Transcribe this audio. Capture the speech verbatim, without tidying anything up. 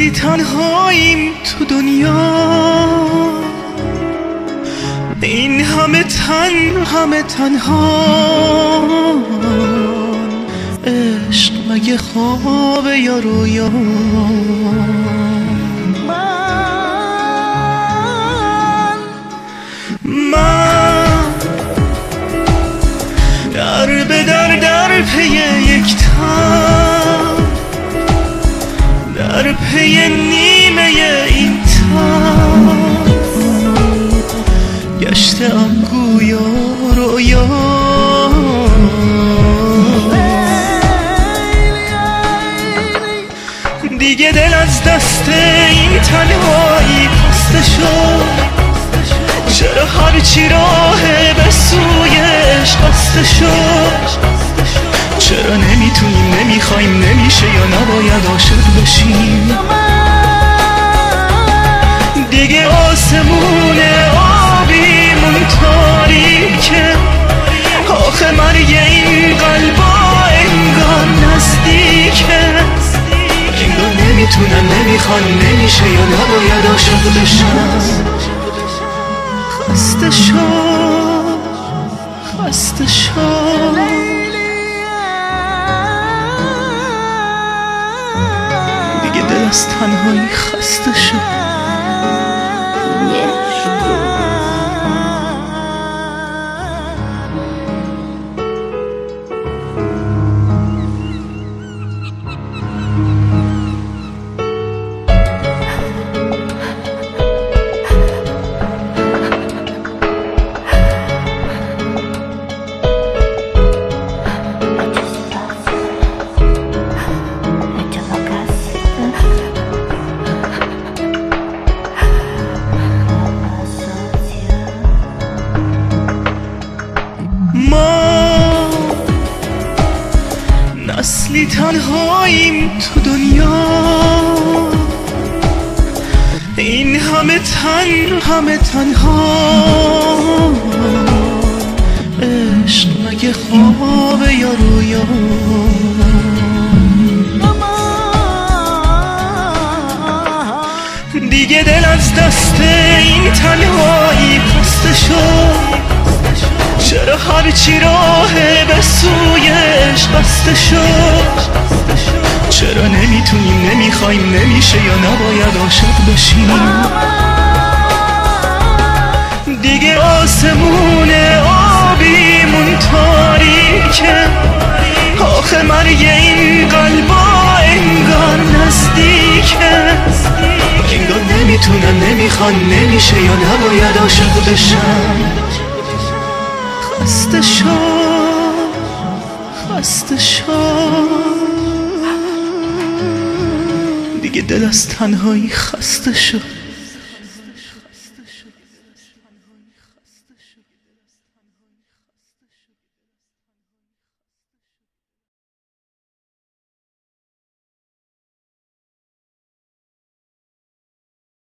نسلی تنهاییم تو دنیا، این همه تن همه تنها. عشق مگه خواب یا رویا؟ من در به در در پی یک تن، در پی نیمه این تن، گشتم گویا رویا. دیگه دل از دست این تنهایی خسته شد، چرا هرچی راه به سوی عشق بسته شد؟ چرا نمیتونیم نمیخوایم نمیشه یا نباید عاشق بشیم؟ دیگه آسمون آبیمون تاریکه، آخه مرگ این قلبا انگار نزدیکه. انگار نمیتونن نمیخوان نمیشه یا نباید عاشق بشن. خسته شد خسته شد، دیگه دل از تنهایی خسته شد. ما نسلی تنهاییم تو دنیا، این همه تن همه تنها. عشق مگه خواب یا رویا؟ دیگه دل از دست این تنهایی خسته شد، چرا هرچی راه به سوی عشق بسته شد؟ چرا نمیتونیم نمیخوایم نمیشه یا نباید عاشق بشیم؟ دیگه آسمون آبیمون تاریکه، آخه مرگ این قلبا انگار نزدیکه. انگار نمیتونن نمیخوان نمیشه یا نباید عاشق بشن. خسته شد خسته شد، دیگه دل از تنهایی خسته شد.